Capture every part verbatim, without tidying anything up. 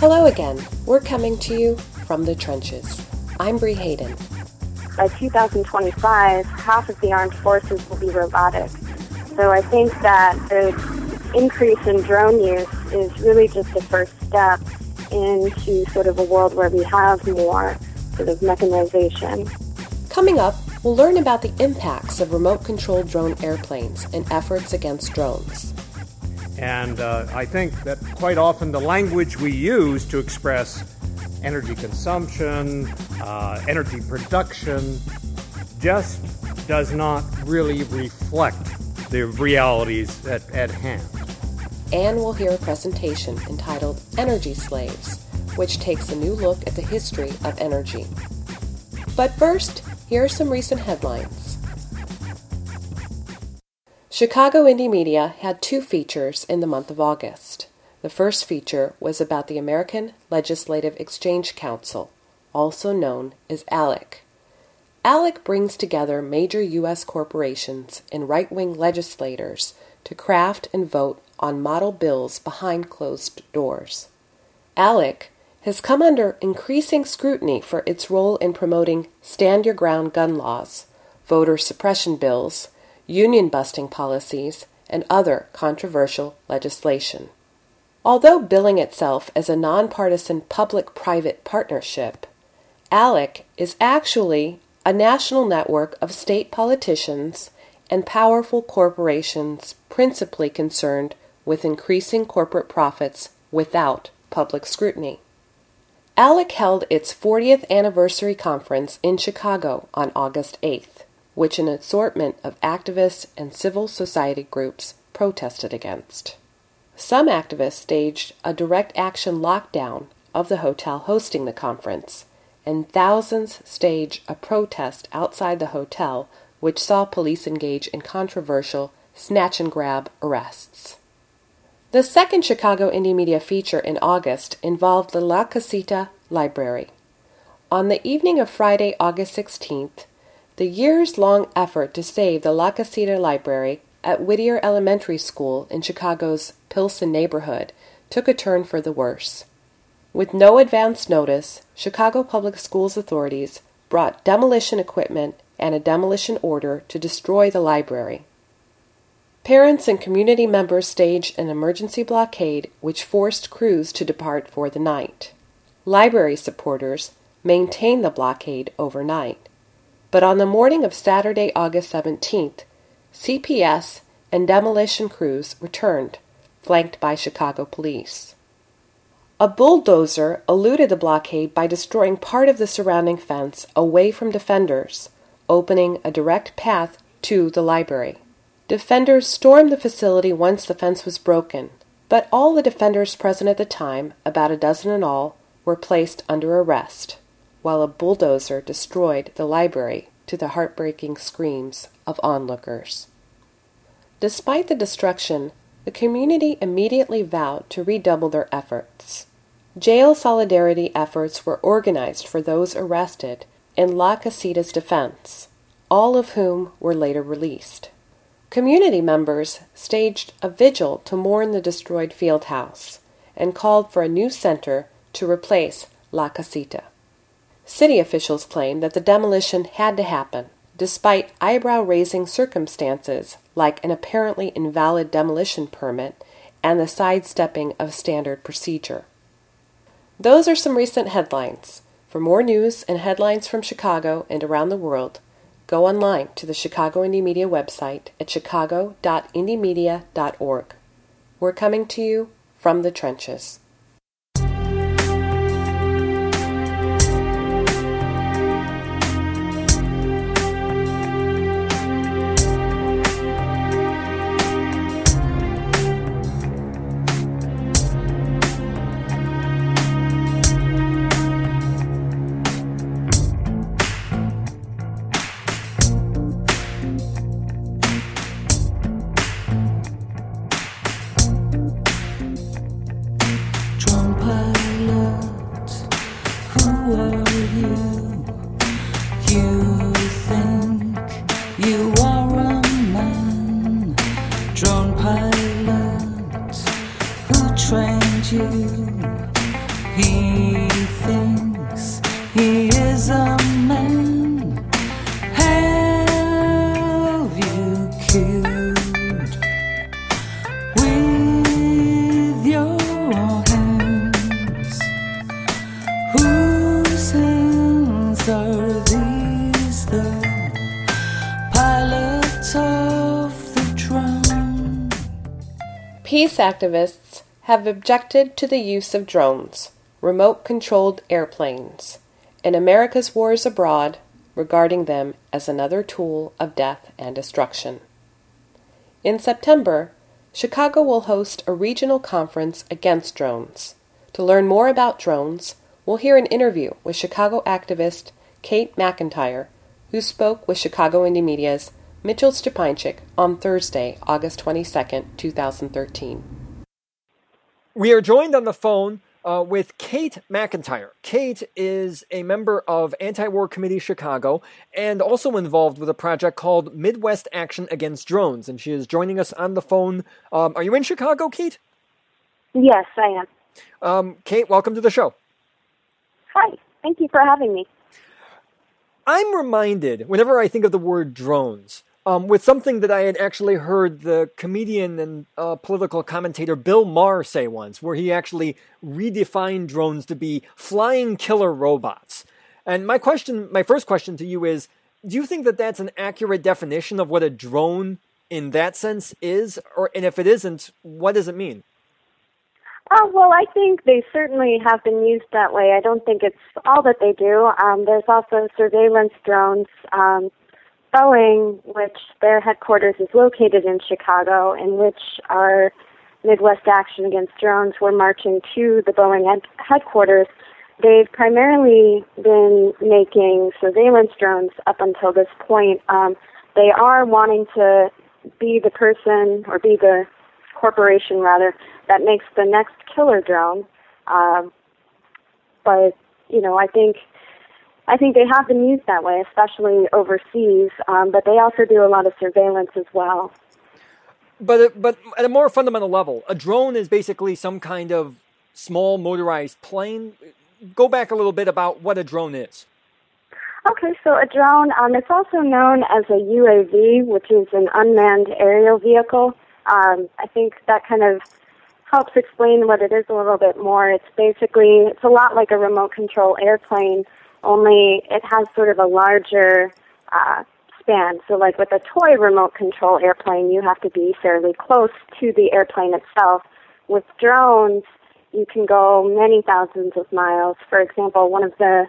Hello again. We're coming to you from the trenches. I'm Bree Hayden. By two thousand twenty-five, half of the armed forces will be robotic. So I think that the increase in drone use is really just the first step into sort of a world where we have more sort of mechanization. Coming up, we'll learn about the impacts of remote-controlled drone airplanes and efforts against drones. And uh, I think that quite often the language we use to express energy consumption, uh, energy production, just does not really reflect the realities at, at hand. And we'll hear a presentation entitled Energy Slaves, which takes a new look at the history of energy. But first, here are some recent headlines. Chicago Indie Media had two features in the month of August. The first feature was about the American Legislative Exchange Council, also known as ALEC. ALEC brings together major U S corporations and right-wing legislators to craft and vote on model bills behind closed doors. ALEC has come under increasing scrutiny for its role in promoting stand-your-ground gun laws, voter suppression bills, union-busting policies, and other controversial legislation. Although billing itself as a nonpartisan public-private partnership, ALEC is actually a national network of state politicians and powerful corporations principally concerned with increasing corporate profits without public scrutiny. ALEC held its fortieth anniversary conference in Chicago on August eighth, which an assortment of activists and civil society groups protested against. Some activists staged a direct action lockdown of the hotel hosting the conference, and thousands staged a protest outside the hotel, which saw police engage in controversial snatch-and-grab arrests. The second Chicago Indie Media feature in August involved the La Casita Library. On the evening of Friday, August sixteenth, the years-long effort to save the La Casita Library at Whittier Elementary School in Chicago's Pilsen neighborhood took a turn for the worse. With no advance notice, Chicago Public Schools authorities brought demolition equipment and a demolition order to destroy the library. Parents and community members staged an emergency blockade which forced crews to depart for the night. Library supporters maintained the blockade overnight. But on the morning of Saturday, August seventeenth, C P S and demolition crews returned, flanked by Chicago police. A bulldozer eluded the blockade by destroying part of the surrounding fence away from defenders, opening a direct path to the library. Defenders stormed the facility once the fence was broken, but all the defenders present at the time, about a dozen in all, were placed under arrest, while a bulldozer destroyed the library to the heartbreaking screams of onlookers. Despite the destruction, the community immediately vowed to redouble their efforts. Jail solidarity efforts were organized for those arrested in La Casita's defense, all of whom were later released. Community members staged a vigil to mourn the destroyed field house and called for a new center to replace La Casita. City officials claimed that the demolition had to happen, despite eyebrow-raising circumstances like an apparently invalid demolition permit and the sidestepping of standard procedure. Those are some recent headlines. For more news and headlines from Chicago and around the world, go online to the Chicago Indie Media website at chicago dot indie media dot org. We're coming to you from the trenches. He pilot of the drone. Peace activists have objected to the use of drones, remote-controlled airplanes, in America's wars abroad, regarding them as another tool of death and destruction. In September, Chicago will host a regional conference against drones. To learn more about drones, we'll hear an interview with Chicago activist Kate McIntyre, who spoke with Chicago Indie-Media's Mitchell Stepanchik on Thursday, August twenty-second, two thousand thirteen. We are joined on the phone uh, with Kate McIntyre. Kate is a member of Anti-War Committee Chicago and also involved with a project called Midwest Action Against Drones, and she is joining us on the phone. Um, are you in Chicago, Kate? Yes, I am. Um, Kate, welcome to the show. Hi, thank you for having me. I'm reminded, whenever I think of the word drones, um, with something that I had actually heard the comedian and uh, political commentator Bill Maher say once, where he actually redefined drones to be flying killer robots. And my question, my first question to you is, do you think that that's an accurate definition of what a drone in that sense is? Or, and if it isn't, what does it mean? Oh, well, I think they certainly have been used that way. I don't think it's all that they do. Um, there's also surveillance drones. Um, Boeing, which their headquarters is located in Chicago, in which our Midwest Action Against Drones were marching to the Boeing head- headquarters. They've primarily been making surveillance drones up until this point. Um, they are wanting to be the person, or be the corporation, rather, that makes the next killer drone. Um, but, you know, I think I think they have been used that way, especially overseas, um, but they also do a lot of surveillance as well. But but at a more fundamental level, a drone is basically some kind of small motorized plane. Go back a little bit about what a drone is. Okay, so a drone, um, it's also known as a U A V, which is an unmanned aerial vehicle. Um, I think that kind of helps explain what it is a little bit more. It's basically, it's a lot like a remote control airplane, only it has sort of a larger uh, span. So like with a toy remote control airplane, you have to be fairly close to the airplane itself. With drones, you can go many thousands of miles. For example, one of the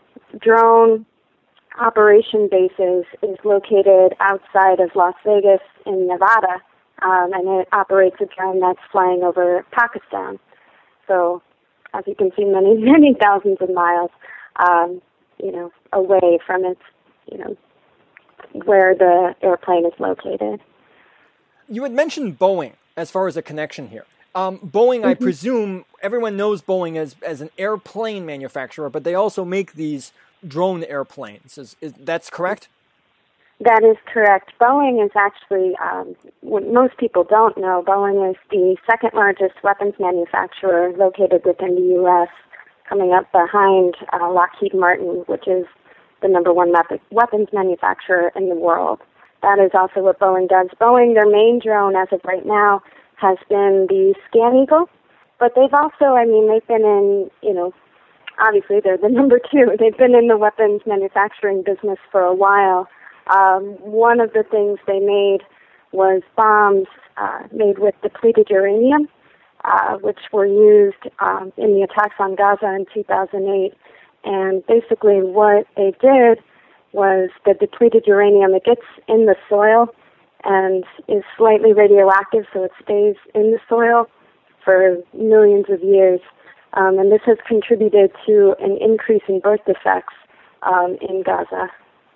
drone operation bases is located outside of Las Vegas in Nevada, um, and it operates a drone that's flying over Pakistan. So, as you can see, many, many thousands of miles. Um, you know, away from its, you know, where the airplane is located. You had mentioned Boeing as far as a connection here. Um, Boeing, mm-hmm. I presume, everyone knows Boeing as, as an airplane manufacturer, but they also make these drone airplanes. Is, is that's correct? That is correct. Boeing is actually, um, what most people don't know, Boeing is the second largest weapons manufacturer located within the U S, coming up behind uh, Lockheed Martin, which is the number one weapons manufacturer in the world. That is also what Boeing does. Boeing, their main drone as of right now, has been the Scan Eagle, but they've also, I mean, they've been in, you know, obviously they're the number two. They've been in the weapons manufacturing business for a while. Um, one of the things they made was bombs uh, made with depleted uranium, Uh, which were used um, in the attacks on Gaza in two thousand eight. And basically what they did was the depleted uranium, it gets in the soil and is slightly radioactive, so it stays in the soil for millions of years. Um, and this has contributed to an increase in birth defects um, in Gaza.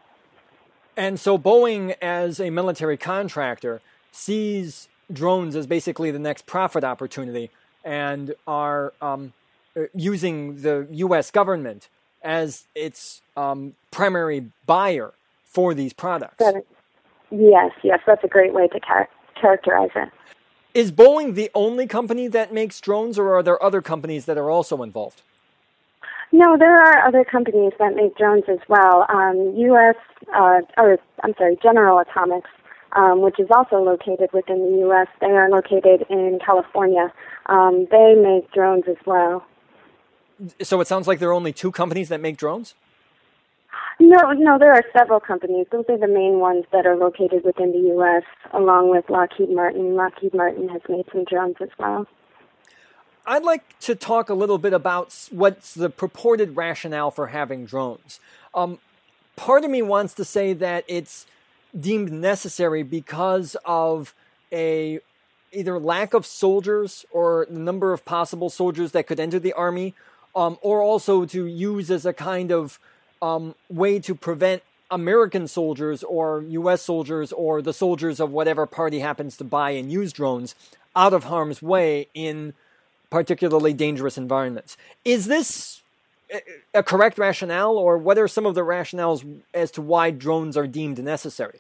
And so Boeing, as a military contractor, sees drones as basically the next profit opportunity and are um, using the U S government as its um, primary buyer for these products. Yes, yes, that's a great way to char- characterize it. Is Boeing the only company that makes drones, or are there other companies that are also involved? No, there are other companies that make drones as well. Um, U S, uh, or I'm sorry, General Atomics, um, which is also located within the U S. They are located in California. Um, they make drones as well. So it sounds like there are only two companies that make drones? No, no, there are several companies. Those are the main ones that are located within the U S, along with Lockheed Martin. Lockheed Martin has made some drones as well. I'd like to talk a little bit about what's the purported rationale for having drones. Um, part of me wants to say that it's deemed necessary because of a either lack of soldiers or the number of possible soldiers that could enter the army, um, or also to use as a kind of um, way to prevent American soldiers or U S soldiers or the soldiers of whatever party happens to buy and use drones out of harm's way in particularly dangerous environments. Is this a correct rationale, or what are some of the rationales as to why drones are deemed necessary?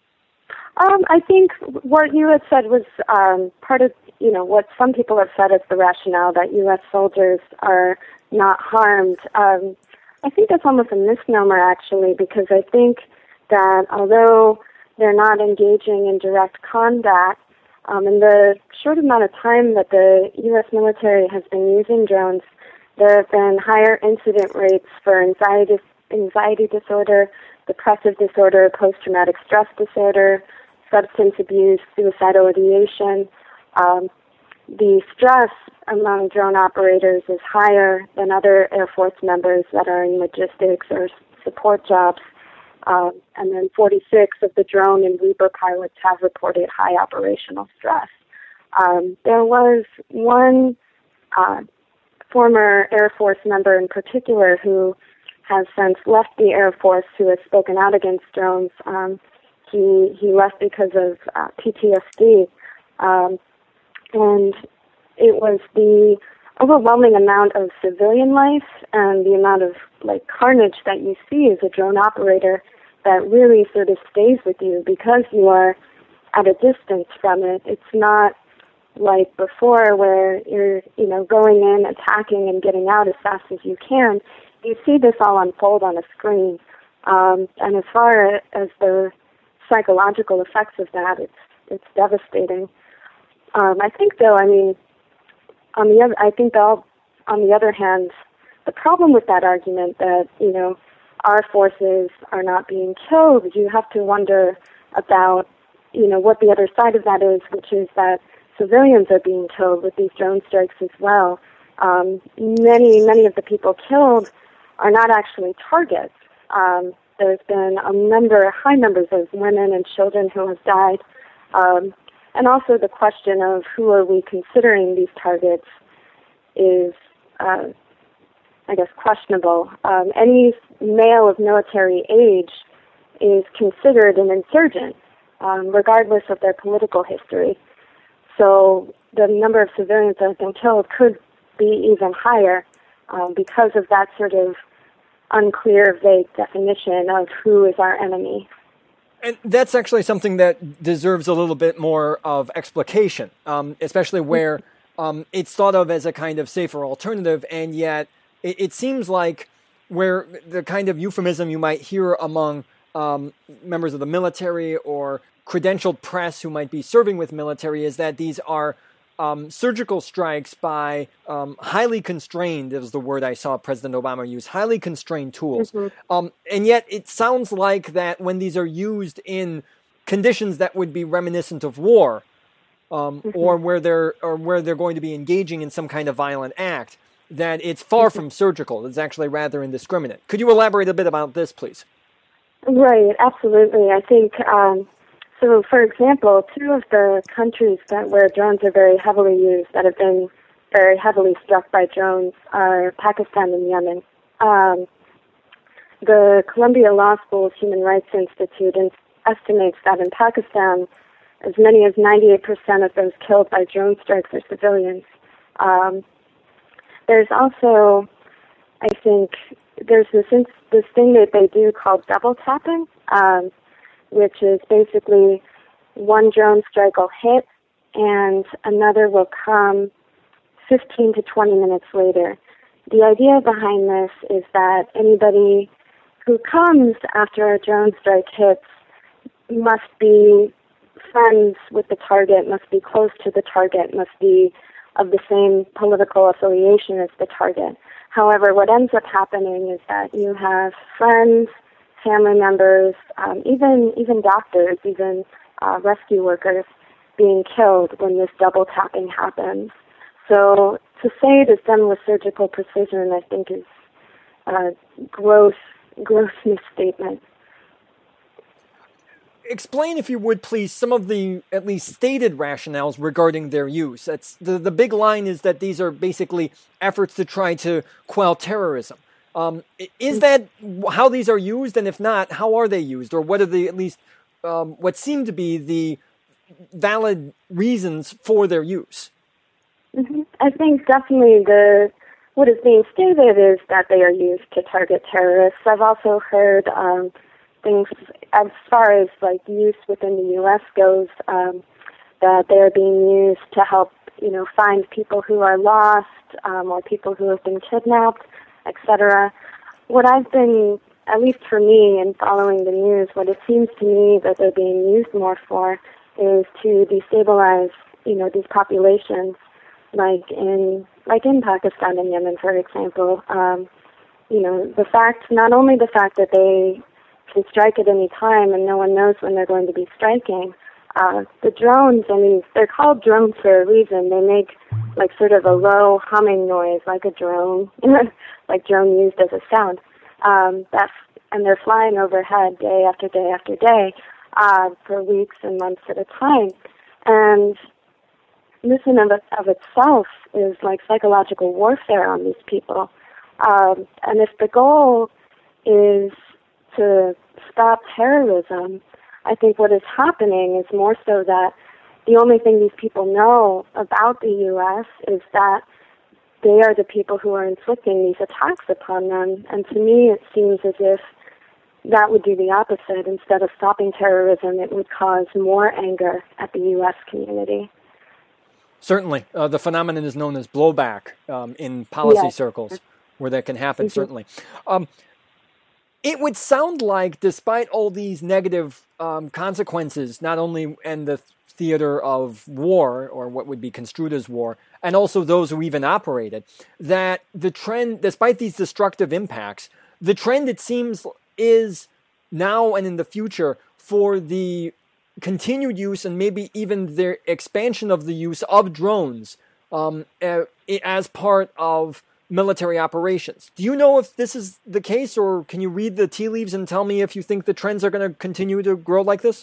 Um, I think what you had said was um, part of, you know, what some people have said is the rationale that U S soldiers are not harmed. Um, I think that's almost a misnomer, actually, because I think that although they're not engaging in direct combat, um, in the short amount of time that the U S military has been using drones, there have been higher incident rates for anxiety, anxiety disorder, depressive disorder, post-traumatic stress disorder, substance abuse, suicidal ideation. Um, the stress among drone operators is higher than other Air Force members that are in logistics or support jobs. Um, and then forty-six of the drone and Reaper pilots have reported high operational stress. Um, there was one uh, former Air Force member in particular who has since left the Air Force, who has spoken out against drones. Um, he he left because of uh, P T S D, um, and it was the overwhelming amount of civilian life and the amount of like carnage that you see as a drone operator that really sort of stays with you because you are at a distance from it. It's not like before where you're, you know, going in, attacking, and getting out as fast as you can. You see this all unfold on a screen. Um, and as far as the psychological effects of that, it's it's devastating. Um, I think, though, I mean, on the other, I think, though, on the other hand, the problem with that argument that, you know, our forces are not being killed, you have to wonder about, you know, what the other side of that is, which is that civilians are being killed with these drone strikes as well. Um, many, many of the people killed are not actually targets. Um, there's been a number, high numbers of women and children who have died. Um, and also the question of who are we considering these targets is, uh, I guess, questionable. Um, any male of military age is considered an insurgent, um, regardless of their political history. So the number of civilians that have been killed could be even higher um, because of that sort of unclear, vague definition of who is our enemy. And that's actually something that deserves a little bit more of explication, um, especially where um, it's thought of as a kind of safer alternative, and yet it, it seems like where the kind of euphemism you might hear among um, members of the military or credentialed press who might be serving with military is that these are um, surgical strikes by um, highly constrained, is the word I saw President Obama use, highly constrained tools. Mm-hmm. Um, and yet it sounds like that when these are used in conditions that would be reminiscent of war, um, mm-hmm. or where they're or where they're going to be engaging in some kind of violent act, that it's far mm-hmm. from surgical. It's actually rather indiscriminate. Could you elaborate a bit about this, please? Right, absolutely. I think, um, so for example, two of the countries that where drones are very heavily used, that have been very heavily struck by drones, are Pakistan and Yemen. Um, the Columbia Law School's Human Rights Institute estimates that in Pakistan, as many as ninety-eight percent of those killed by drone strikes are civilians. Um, there's also, I think, there's this this thing that they do called double tapping, um, which is basically one drone strike will hit and another will come fifteen to twenty minutes later. The idea behind this is that anybody who comes after a drone strike hits must be friends with the target, must be close to the target, must be of the same political affiliation as the target. However, what ends up happening is that you have friends, family members, um, even even doctors, even uh, rescue workers being killed when this double tapping happens. So to say it is done with surgical precision, I think is a gross, gross misstatement. Explain, if you would, please, some of the at least stated rationales regarding their use. That's the, the big line is that these are basically efforts to try to quell terrorism. Um, is that how these are used? And if not, how are they used? Or what are the, at least, um, what seem to be the valid reasons for their use? Mm-hmm. I think definitely the what is being stated is that they are used to target terrorists. I've also heard um, things as far as like use within the U S goes, um, that they are being used to help, you know, find people who are lost um, or people who have been kidnapped, et cetera. What I've been, at least for me, in following the news, what it seems to me that they're being used more for is to destabilize, you know, these populations, like in like in Pakistan and Yemen, for example. Um, you know, the fact, not only the fact that they can strike at any time and no one knows when they're going to be striking. Uh, the drones, I mean, they're called drones for a reason. They make like sort of a low humming noise, like a drone, like drone used as a sound. Um, that's, and they're flying overhead day after day after day uh, for weeks and months at a time. And this in of, of itself is like psychological warfare on these people. Um, and if the goal is to stop terrorism, I think what is happening is more so that the only thing these people know about the U S is that they are the people who are inflicting these attacks upon them. And to me, it seems as if that would do the opposite. Instead of stopping terrorism, it would cause more anger at the U S community. Certainly. Uh, the phenomenon is known as blowback um, in policy yes. circles, where that can happen, mm-hmm. certainly. Um, It would sound like, despite all these negative um, consequences, not only in the theater of war, or what would be construed as war, and also those who even operated, that the trend, despite these destructive impacts, the trend, it seems, is now and in the future for the continued use and maybe even the expansion of the use of drones um, as part of military operations. Do you know if this is the case, or can you read the tea leaves and tell me if you think the trends are going to continue to grow like this?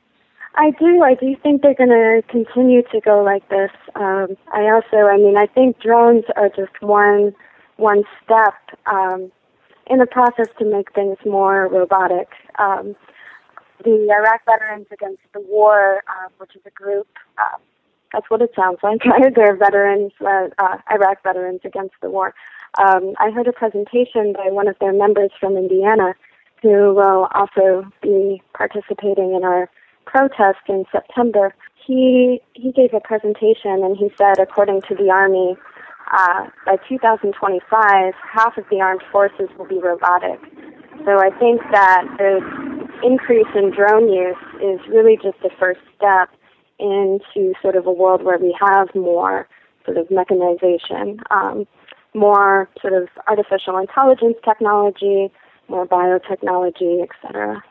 I do. I do think they're going to continue to go like this. Um, I also, I mean, I think drones are just one one step um, in the process to make things more robotic. Um, the Iraq Veterans Against the War, uh, which is a group, uh, that's what it sounds like. They're veterans, uh, uh, Iraq Veterans Against the War. Um, I heard a presentation by one of their members from Indiana, who will also be participating in our protest in September. He he gave a presentation, and he said, according to the Army, uh, by two thousand twenty-five, half of the armed forces will be robotic. So I think that the increase in drone use is really just the first step into sort of a world where we have more sort of mechanization, um, more sort of artificial intelligence technology, more biotechnology, et cetera.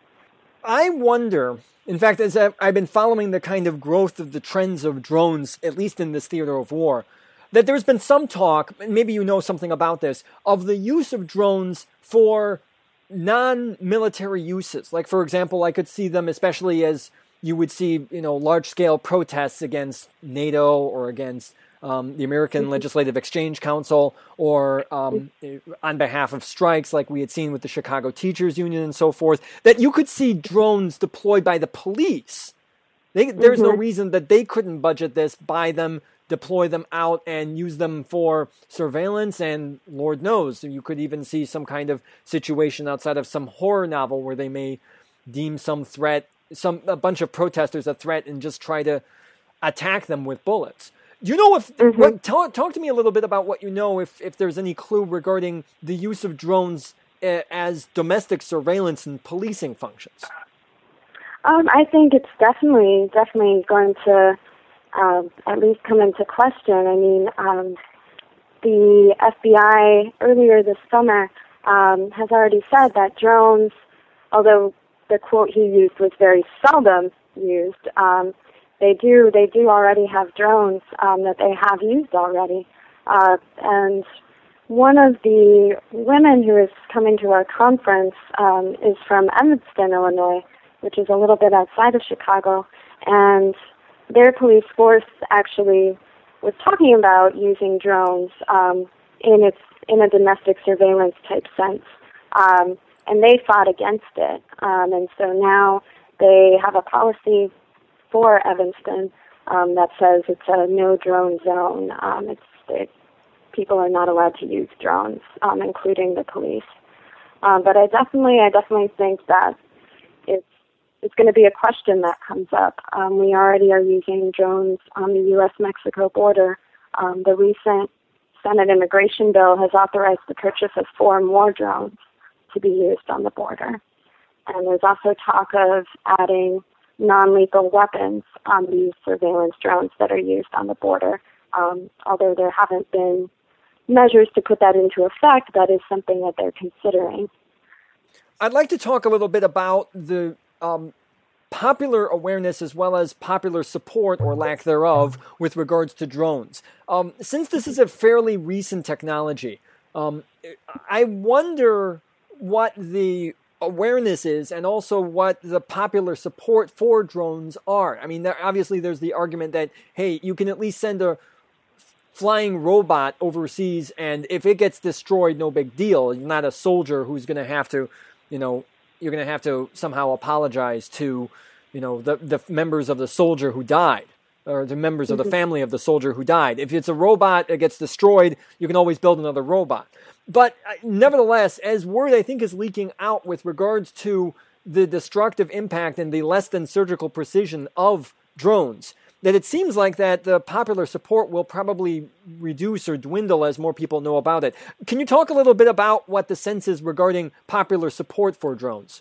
I wonder, in fact, as I've been following the kind of growth of the trends of drones, at least in this theater of war, that there's been some talk, and maybe you know something about this, of the use of drones for non-military uses. Like, for example, I could see them, especially as you would see, you know, large-scale protests against NATO or against um, the American mm-hmm. Legislative Exchange Council, or um, mm-hmm. on behalf of strikes like we had seen with the Chicago Teachers Union and so forth, that you could see drones deployed by the police. They, there's mm-hmm. no reason that they couldn't budget this, buy them, deploy them out, and use them for surveillance, and Lord knows, you could even see some kind of situation outside of some horror novel where they may deem some threat, some a bunch of protesters a threat, and just try to attack them with bullets. Do you know if, mm-hmm. what, talk, talk to me a little bit about what you know, if, if there's any clue regarding the use of drones uh, as domestic surveillance and policing functions? Um, I think it's definitely, definitely going to um, at least come into question. I mean, um, the F B I earlier this summer um, has already said that drones, although the quote he used was very seldom used, um, they do they do already have drones um, that they have used already. Uh, and one of the women who is coming to our conference um, is from Evanston, Illinois, which is a little bit outside of Chicago, and their police force actually was talking about using drones um, in its in a domestic surveillance type sense, um, and they fought against it. Um, and so now they have a policy for Evanston um, that says it's a no drone zone. Um, it's it, people are not allowed to use drones, um, including the police. Um, but I definitely, I definitely think that it's it's going to be a question that comes up. Um, we already are using drones on the U S Mexico border. Um, the recent Senate immigration bill has authorized the purchase of four more drones to be used on the border. And there's also talk of adding non-lethal weapons on these surveillance drones that are used on the border. Um, although there haven't been measures to put that into effect, that is something that they're considering. I'd like to talk a little bit about the um, popular awareness as well as popular support or lack thereof with regards to drones. Um, since this is a fairly recent technology, um, I wonder what the awareness is and also what the popular support for drones are. I mean, there, obviously there's the argument that, hey, you can at least send a flying robot overseas, and if it gets destroyed, no big deal. You're not a soldier who's going to have to, you know, you're going to have to somehow apologize to, you know, the, the members of the soldier who died, or the members mm-hmm. of the family of the soldier who died. If it's a robot that gets destroyed, you can always build another robot. But uh, nevertheless, as word I think is leaking out with regards to the destructive impact and the less than surgical precision of drones, that it seems like that the popular support will probably reduce or dwindle as more people know about it. Can you talk a little bit about what the sense is regarding popular support for drones?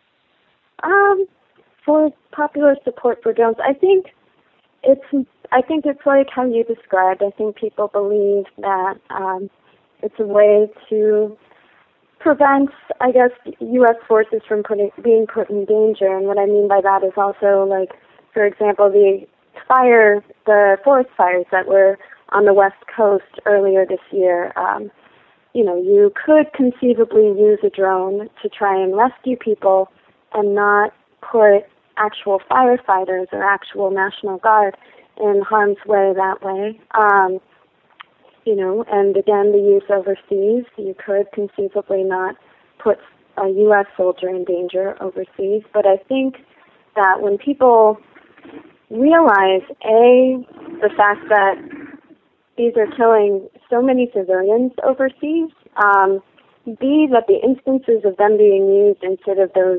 Um, for popular support for drones, I think it's I think it's like how you described. I think people believe that um, it's a way to prevent, I guess, U S forces from putting, being put in danger. And what I mean by that is also, like, for example, the fire, the forest fires that were on the West Coast earlier this year. Um, you know, you could conceivably use a drone to try and rescue people and not put actual firefighters or actual National Guard in harm's way that way. Um, you know, and again, the use overseas, you could conceivably not put a U S soldier in danger overseas. But I think that when people realize, A, the fact that these are killing so many civilians overseas, um, B, that the instances of them being used instead of those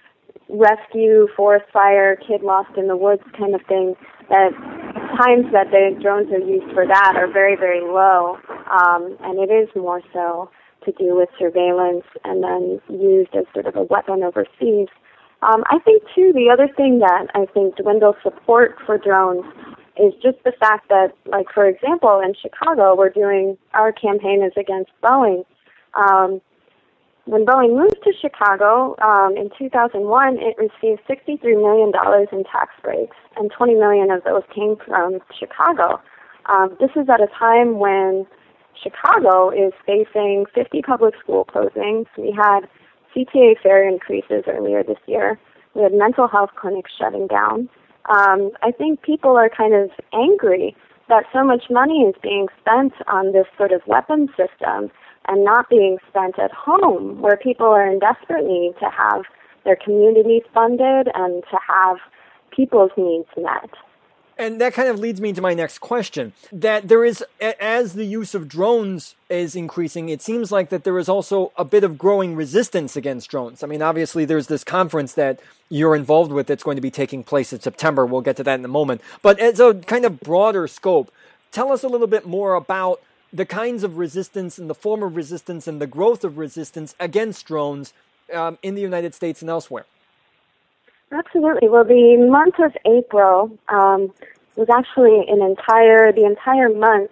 rescue, forest fire, kid lost in the woods kind of thing, that times that the drones are used for that are very, very low, um, and it is more so to do with surveillance and then used as sort of a weapon overseas. Um, I think, too, the other thing that I think dwindles support for drones is just the fact that, like, for example, in Chicago, we're doing, our campaign is against Boeing. Um, when Boeing moved to Chicago um, in two thousand one, it received sixty-three million dollars in tax breaks, and twenty million dollars of those came from Chicago. Um, this is at a time when Chicago is facing fifty public school closings. We had C T A fare increases earlier this year. We had mental health clinics shutting down. Um, I think people are kind of angry that so much money is being spent on this sort of weapon system and not being spent at home, where people are in desperate need to have their communities funded and to have people's needs met. And that kind of leads me to my next question, that there is, as the use of drones is increasing, it seems like that there is also a bit of growing resistance against drones. I mean, obviously there's this conference that you're involved with that's going to be taking place in September. We'll get to that in a moment. But as a kind of broader scope, tell us a little bit more about the kinds of resistance and the form of resistance and the growth of resistance against drones um, in the United States and elsewhere. Absolutely. Well, the month of April um, was actually an entire, the entire month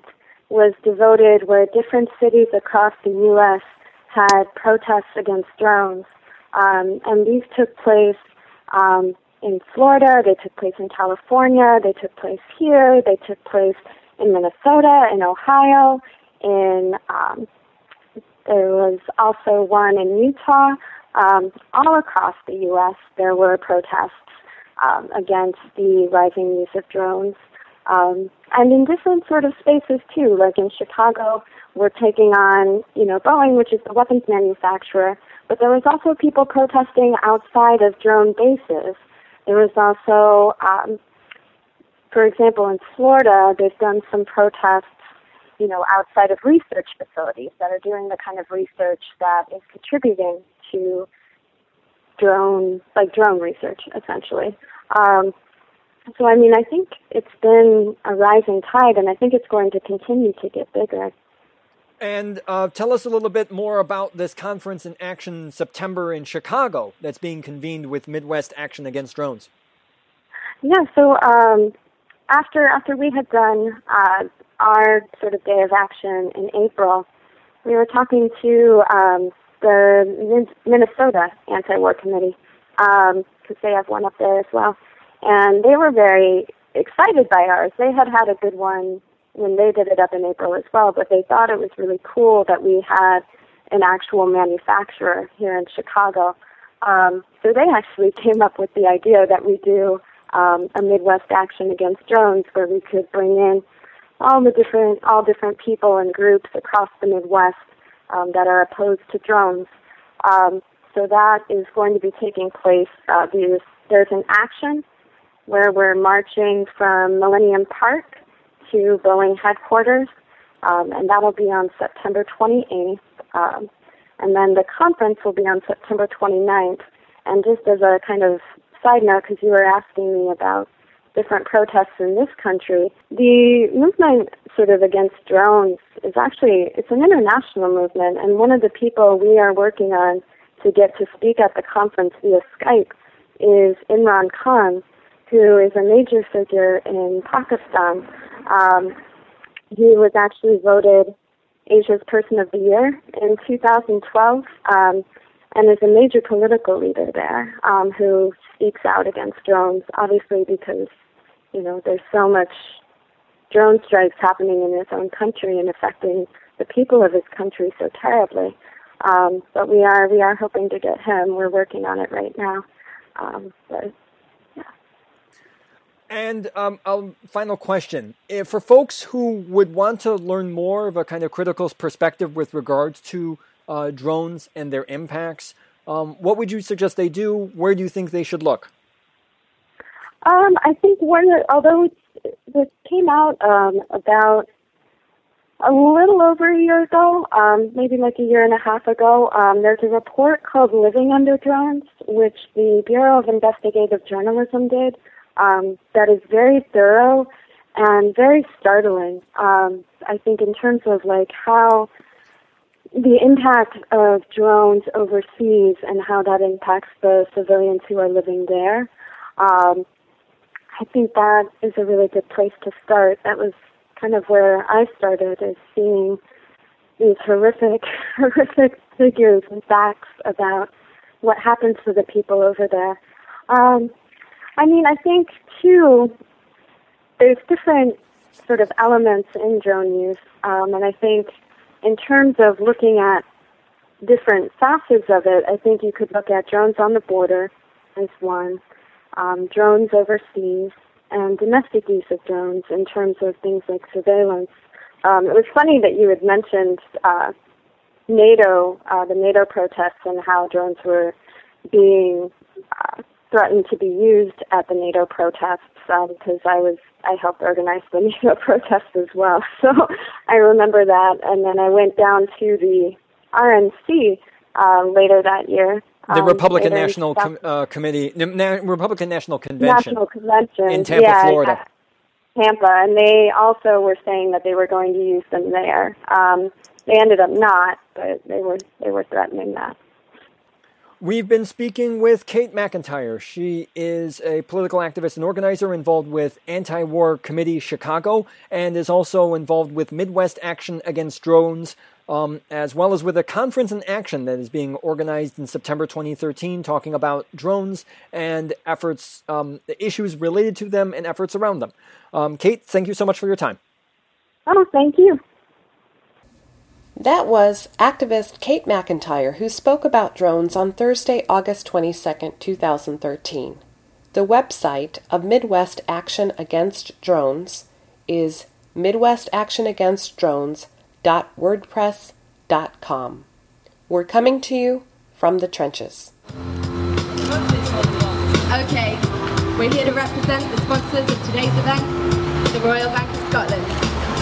was devoted where different cities across the U S had protests against drones. Um, and these took place um, in Florida, they took place in California, they took place here, they took place in Minnesota, in Ohio, in um, there was also one in Utah. Um, all across the U S there were protests um, against the rising use of drones. Um, and in different sort of spaces too, like in Chicago, we're taking on, you know, Boeing, which is the weapons manufacturer, but there was also people protesting outside of drone bases. There was also, um, for example, in Florida, they've done some protests, you know, outside of research facilities that are doing the kind of research that is contributing to drone, like drone research, essentially. Um, So, I mean, I think it's been a rising tide, and I think it's going to continue to get bigger. And uh, tell us a little bit more about this Conference in Action September in Chicago that's being convened with Midwest Action Against Drones. Yeah, so um, after after we had done uh, our sort of day of action in April, we were talking to um, the Minnesota Anti-War Committee, because um, they have one up there as well. And they were very excited by ours. They had had a good one when they did it up in April as well, but they thought it was really cool that we had an actual manufacturer here in Chicago. Um, so they actually came up with the idea that we do um, a Midwest Action Against Drones, where we could bring in all the different, all different people and groups across the Midwest um, that are opposed to drones. Um, so that is going to be taking place. Uh, there's, there's an action where we're marching from Millennium Park to Boeing headquarters, um, and that'll be on September twenty-eighth. Um, and then the conference will be on September twenty-ninth. And just as a kind of side note, because you were asking me about different protests in this country, the movement sort of against drones is actually, it's an international movement, and one of the people we are working on to get to speak at the conference via Skype is Imran Khan, who is a major figure in Pakistan. Um, he was actually voted Asia's Person of the Year in two thousand twelve, um, and is a major political leader there um, who speaks out against drones, obviously because, you know, there's so much drone strikes happening in his own country and affecting the people of his country so terribly. Um, but we are we are hoping to get him. We're working on it right now. Um, but And um, a final question. If for folks who would want to learn more of a kind of critical perspective with regards to uh, drones and their impacts, um, what would you suggest they do? Where do you think they should look? Um, I think one, although it's, this came out um, about a little over a year ago, um, maybe like a year and a half ago, um, there's a report called Living Under Drones, which the Bureau of Investigative Journalism did. Um, that is very thorough and very startling. Um, I think in terms of like how the impact of drones overseas and how that impacts the civilians who are living there. Um, I think that is a really good place to start. That was kind of where I started, is seeing these horrific, horrific figures and facts about what happens to the people over there. Um, I mean, I think, too, there's different sort of elements in drone use, um, and I think in terms of looking at different facets of it, I think you could look at drones on the border as one, um, drones overseas, and domestic use of drones in terms of things like surveillance. Um, it was funny that you had mentioned uh, NATO, uh, the NATO protests, and how drones were being uh, threatened to be used at the NATO protests, uh, because I was I helped organize the NATO protests as well. So I remember that, and then I went down to the R N C uh, later that year. The um, Republican National Com- uh, Committee, Na- Republican National Convention, National Convention in Tampa, yeah, Florida. Yeah, Tampa, and they also were saying that they were going to use them there. Um, they ended up not, but they were they were threatening that. We've been speaking with Kate McIntyre. She is a political activist and organizer involved with Anti-War Committee Chicago and is also involved with Midwest Action Against Drones, um, as well as with a conference in action that is being organized in September twenty thirteen talking about drones and efforts, um, the issues related to them and efforts around them. Um, Kate, thank you so much for your time. Oh, thank you. That was activist Kate McIntyre, who spoke about drones on Thursday, August twenty-second, two thousand thirteen. The website of Midwest Action Against Drones is midwest action against drones dot wordpress dot com. We're coming to you from the trenches. Okay, we're here to represent the sponsors of today's event, the Royal Bank of Scotland.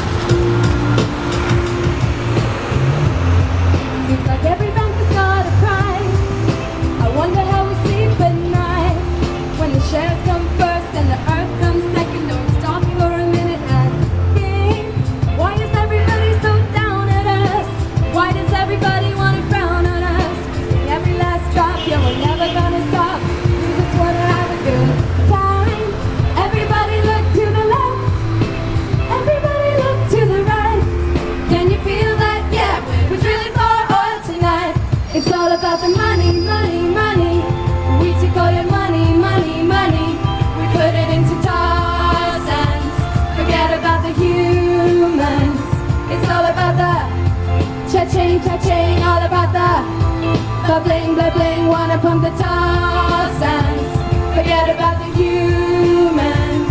Seems like every bank has got a price. I wonder how we sleep at night. When the shares come first and the earth comes second, don't stop for a minute and think. Why is everybody so down at us? Why does everybody want to frown on us? Sing every last drop, yeah, we're never gonna stop. We just wanna have a good time. Everybody look to the left. Everybody look to the right. Can you feel that? Yeah, we're drilling for oil tonight. It's all about the money, money, money. We take all your money, money, money. We put it into tar sands. Forget about the humans. It's all about the cha-ching, cha-ching. All about the the bling, bling, bling. Wanna pump the tar sands. Forget about the humans.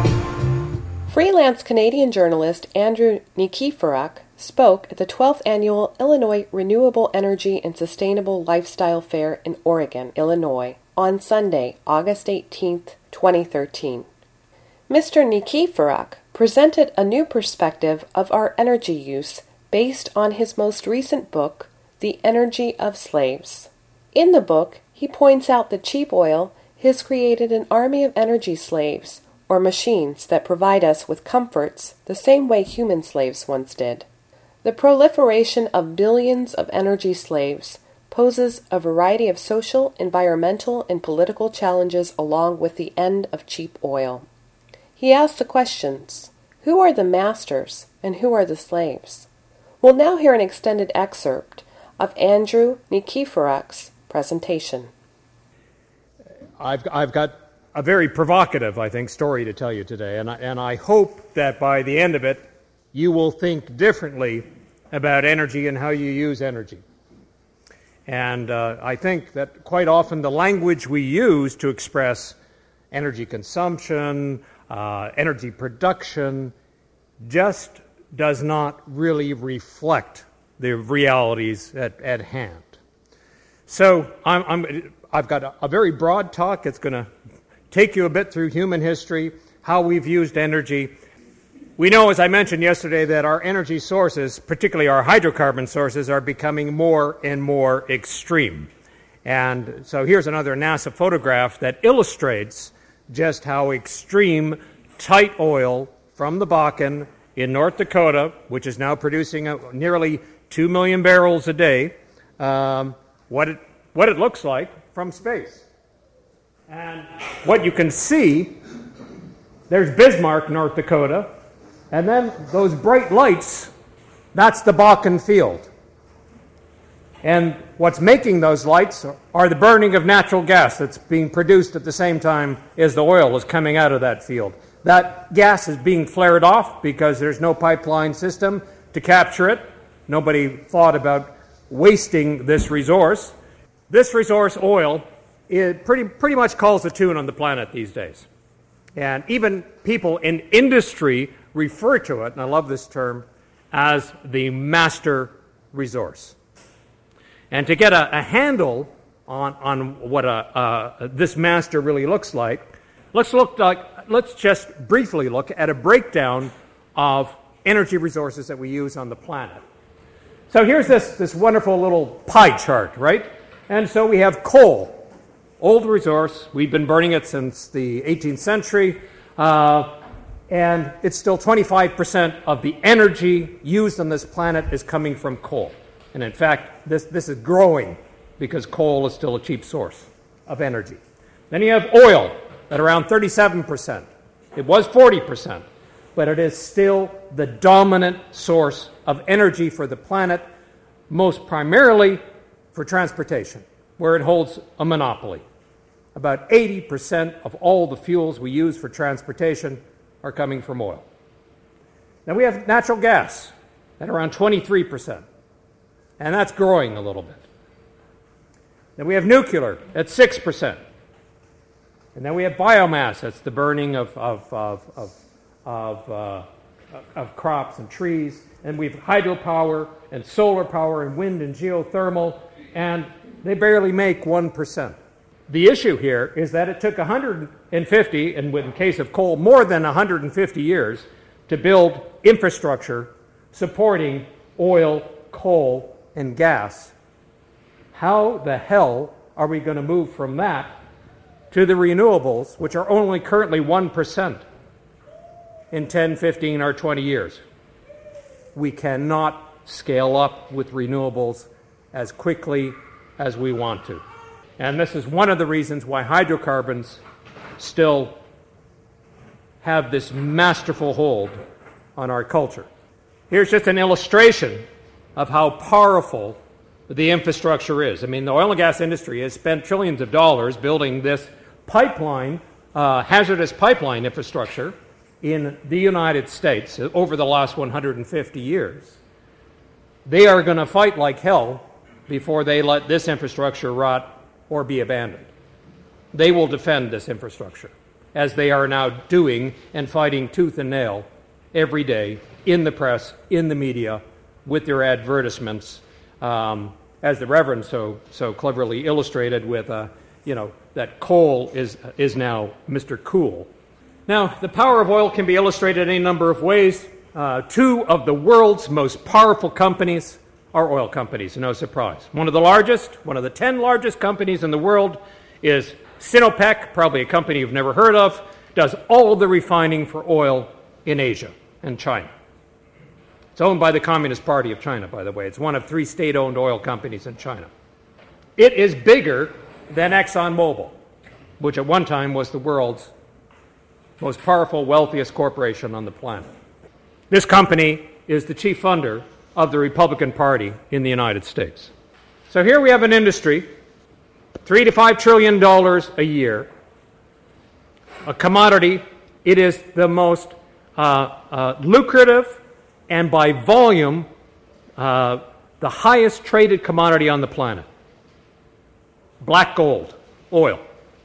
Freelance Canadian journalist Andrew Nikiforuk spoke at the twelfth Annual Illinois Renewable Energy and Sustainable Lifestyle Fair in Oregon, Illinois, on Sunday, August eighteenth, twenty thirteen. Mister Nikiforuk presented a new perspective of our energy use based on his most recent book, The Energy of Slaves. In the book, he points out that cheap oil has created an army of energy slaves, or machines that provide us with comforts the same way human slaves once did. The proliferation of billions of energy slaves poses a variety of social, environmental, and political challenges along with the end of cheap oil. He asks the questions, who are the masters and who are the slaves? We'll now hear an extended excerpt of Andrew Nikiforuk's presentation. I've, I've got a very provocative, I think, story to tell you today, and I, and I hope that by the end of it, you will think differently about energy and how you use energy. And uh, I think that quite often the language we use to express energy consumption, uh, energy production, just does not really reflect the realities at, at hand. So I'm, I'm, I've got a, a very broad talk. It's going to take you a bit through human history, how we've used energy. We know, as I mentioned yesterday, that our energy sources, particularly our hydrocarbon sources, are becoming more and more extreme. And so here's another NASA photograph that illustrates just how extreme tight oil from the Bakken in North Dakota, which is now producing a, nearly two million barrels a day, um, what it, what it looks like from space. And what you can see, there's Bismarck, North Dakota, and then those bright lights, that's the Bakken field. And what's making those lights are the burning of natural gas that's being produced at the same time as the oil is coming out of that field. That gas is being flared off because there's no pipeline system to capture it. Nobody thought about wasting this resource. This resource, oil, it pretty, pretty much calls the tune on the planet these days. And even people in industry refer to it, and I love this term, as the master resource. And to get a, a handle on, on what a, uh, this master really looks like, let's look like, let's just briefly look at a breakdown of energy resources that we use on the planet. So here's this, this wonderful little pie chart, right? And so we have coal, old resource. We've been burning it since the eighteenth century. Uh, and it's still twenty-five percent of the energy used on this planet is coming from coal. And in fact, this, this is growing because coal is still a cheap source of energy. Then you have oil at around thirty-seven percent. It was forty percent, but it is still the dominant source of energy for the planet, most primarily for transportation, where it holds a monopoly. About eighty percent of all the fuels we use for transportation are coming from oil. Now we have natural gas at around twenty-three percent, and that's growing a little bit. Then we have nuclear at six percent. And then we have biomass, that's the burning of, of, of, of, of, uh, of crops and trees. And we have hydropower and solar power and wind and geothermal, and they barely make one percent. The issue here is that it took one hundred fifty, and in case of coal, more than one hundred fifty years to build infrastructure supporting oil, coal, and gas. How the hell are we going to move from that to the renewables, which are only currently one percent in ten, fifteen, or twenty years? We cannot scale up with renewables as quickly as we want to. And this is one of the reasons why hydrocarbons still have this masterful hold on our culture. Here's just an illustration of how powerful the infrastructure is. I mean, the oil and gas industry has spent trillions of dollars building this pipeline, uh, hazardous pipeline infrastructure in the United States over the last one hundred fifty years. They are going to fight like hell before they let this infrastructure rot or be abandoned. They will defend this infrastructure, as they are now doing and fighting tooth and nail every day in the press, in the media, with their advertisements, um, as the Reverend so so cleverly illustrated with, uh, you know, that coal is is now Mister Cool. Now, the power of oil can be illustrated in a number of ways. Uh, two of the world's most powerful companies are oil companies, no surprise. One of the largest, one of the ten largest companies in the world is Sinopec, probably a company you've never heard of, does all the refining for oil in Asia and China. It's owned by the Communist Party of China, by the way. It's one of three state-owned oil companies in China. It is bigger than ExxonMobil, which at one time was the world's most powerful, wealthiest corporation on the planet. This company is the chief funder of the Republican Party in the United States. So here we have an industry, three to five trillion dollars a year, a commodity. It is the most uh, uh, lucrative and by volume uh, the highest traded commodity on the planet. Black gold, oil.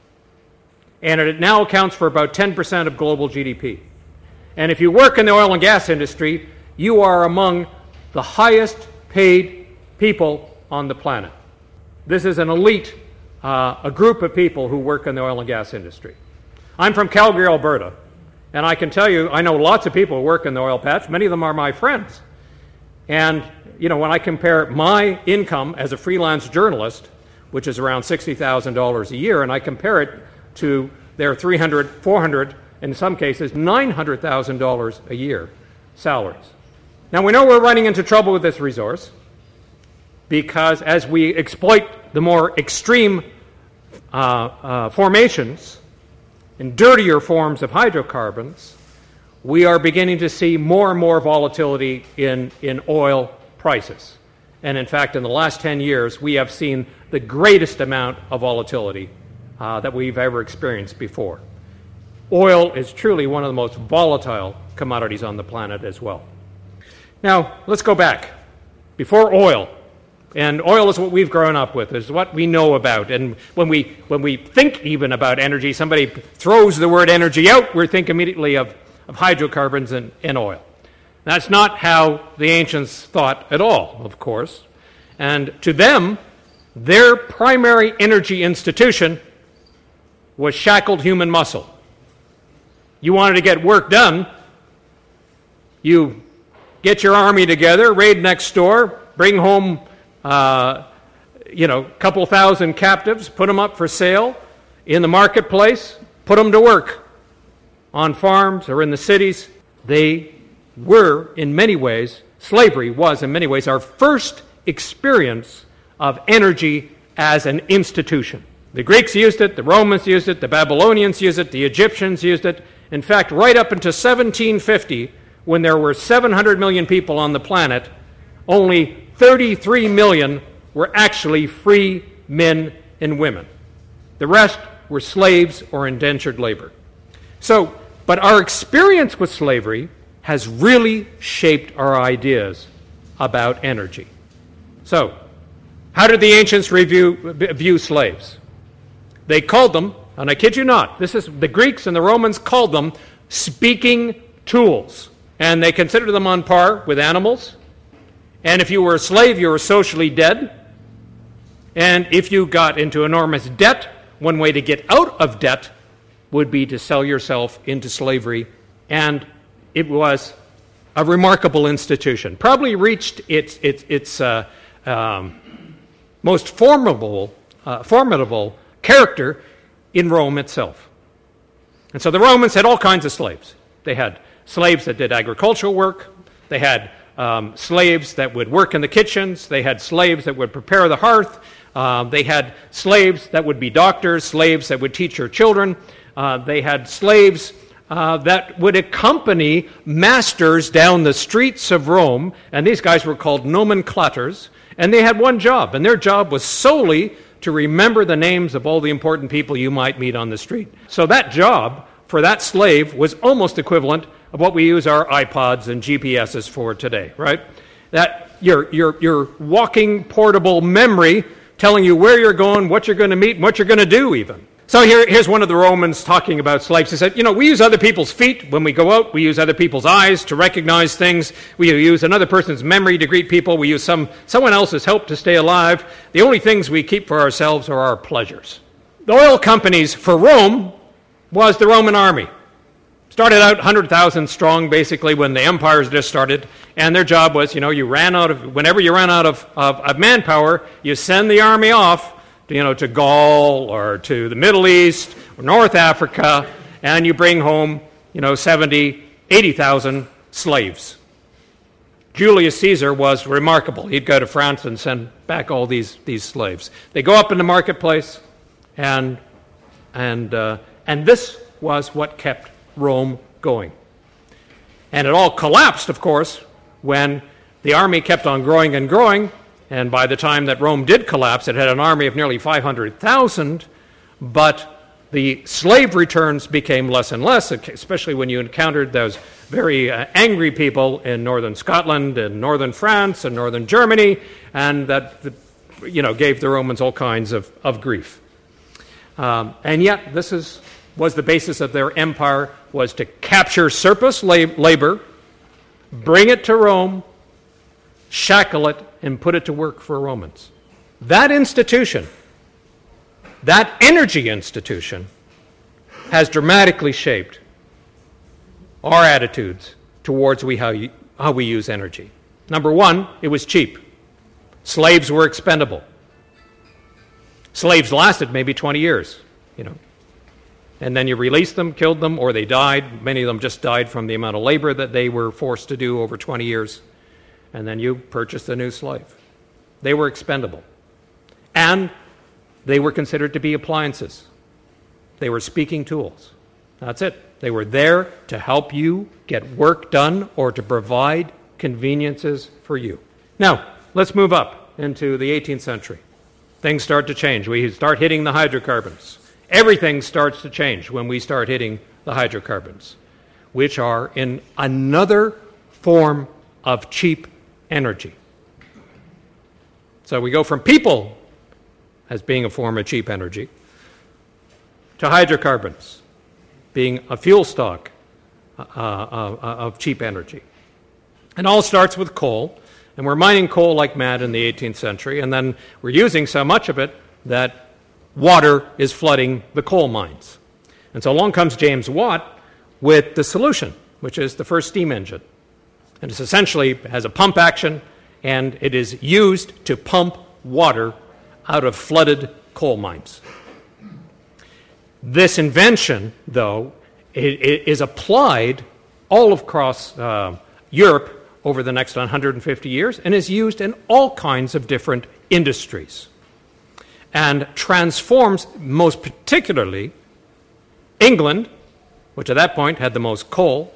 And it now accounts for about ten percent of global G D P. And if you work in the oil and gas industry, you are among the highest paid people on the planet. This is an elite, uh, a group of people who work in the oil and gas industry. I'm from Calgary, Alberta, and I can tell you, I know lots of people who work in the oil patch. Many of them are my friends. And, you know, when I compare my income as a freelance journalist, which is around sixty thousand dollars a year, and I compare it to their three hundred thousand dollars, four hundred thousand dollars, in some cases nine hundred thousand dollars a year salaries. Now, we know we're running into trouble with this resource because as we exploit the more extreme uh, uh, formations and dirtier forms of hydrocarbons, we are beginning to see more and more volatility in, in oil prices. And in fact, in the last ten years, we have seen the greatest amount of volatility uh, that we've ever experienced before. Oil is truly one of the most volatile commodities on the planet as well. Now, let's go back. Before oil, and oil is what we've grown up with, is what we know about. And when we when we think even about energy, somebody throws the word energy out, we think immediately of, of hydrocarbons and, and oil. That's not how the ancients thought at all, of course. And to them, their primary energy institution was shackled human muscle. You wanted to get work done, you get your army together, raid next door, bring home, uh, you know, a couple thousand captives, put them up for sale in the marketplace, put them to work on farms or in the cities. They were, in many ways, slavery was, in many ways, our first experience of energy as an institution. The Greeks used it, the Romans used it, the Babylonians used it, the Egyptians used it. In fact, right up until seventeen fifty, when there were seven hundred million people on the planet, only thirty-three million were actually free men and women. The rest were slaves or indentured labor. So, but our experience with slavery has really shaped our ideas about energy. So, how did the ancients review, view slaves? They called them, and I kid you not, this is the Greeks and the Romans called them speaking tools. And they considered them on par with animals. And if you were a slave, you were socially dead. And if you got into enormous debt, one way to get out of debt would be to sell yourself into slavery. And it was a remarkable institution. Probably reached its its its uh, um, most formidable uh, formidable character in Rome itself. And so the Romans had all kinds of slaves. They had slaves that did agricultural work. They had um, slaves that would work in the kitchens. They had slaves that would prepare the hearth. Uh, they had slaves that would be doctors, slaves that would teach your children. Uh, they had slaves uh, that would accompany masters down the streets of Rome, and these guys were called nomenclators, and they had one job, and their job was solely to remember the names of all the important people you might meet on the street. So that job for that slave was almost equivalent of what we use our iPods and G P S's for today, right? That your your your walking portable memory telling you where you're going, what you're going to meet, and what you're going to do even. So here, here's one of the Romans talking about slaves. He said, you know, we use other people's feet when we go out. We use other people's eyes to recognize things. We use another person's memory to greet people. We use some someone else's help to stay alive. The only things we keep for ourselves are our pleasures. The oil companies for Rome was the Roman army. Started out one hundred thousand strong, basically, when the empires just started. And their job was, you know, you ran out of, whenever you ran out of, of, of manpower, you send the army off, to, you know, to Gaul or to the Middle East or North Africa, and you bring home, you know, seventy, eighty thousand slaves. Julius Caesar was remarkable. He'd go to France and send back all these, these slaves. They go up in the marketplace, and and uh, and this was what kept Rome going. And it all collapsed, of course, when the army kept on growing and growing, and by the time that Rome did collapse, it had an army of nearly five hundred thousand, but the slave returns became less and less, especially when you encountered those very uh, angry people in northern Scotland and northern France and northern Germany, and that, you know, gave the Romans all kinds of, of grief. Um, and yet, this is was the basis of their empire, was to capture surplus lab- labor, bring it to Rome, shackle it, and put it to work for Romans. That institution, that energy institution, has dramatically shaped our attitudes towards we how, you, how we use energy. Number one, it was cheap. Slaves were expendable. Slaves lasted maybe twenty years, you know. And then you released them, killed them, or they died. Many of them just died from the amount of labor that they were forced to do over twenty years. And then you purchased a new slave. They were expendable. And they were considered to be appliances. They were speaking tools. That's it. They were there to help you get work done or to provide conveniences for you. Now, let's move up into the eighteenth century. Things start to change. We start hitting the hydrocarbons. Everything starts to change when we start hitting the hydrocarbons, which are in another form of cheap energy. So we go from people as being a form of cheap energy to hydrocarbons being a fuel stock uh, uh, of cheap energy. It all starts with coal, and we're mining coal like mad in the eighteenth century, and then we're using so much of it that water is flooding the coal mines. And so along comes James Watt with the solution, which is the first steam engine. And it essentially has a pump action, and it is used to pump water out of flooded coal mines. This invention, though, it, it is applied all across uh, Europe over the next one hundred fifty years and is used in all kinds of different industries. and transforms, most particularly, England, which at that point had the most coal.